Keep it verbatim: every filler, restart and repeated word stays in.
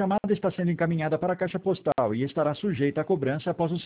chamada está sendo encaminhada para a caixa postal e estará sujeita a cobrança após o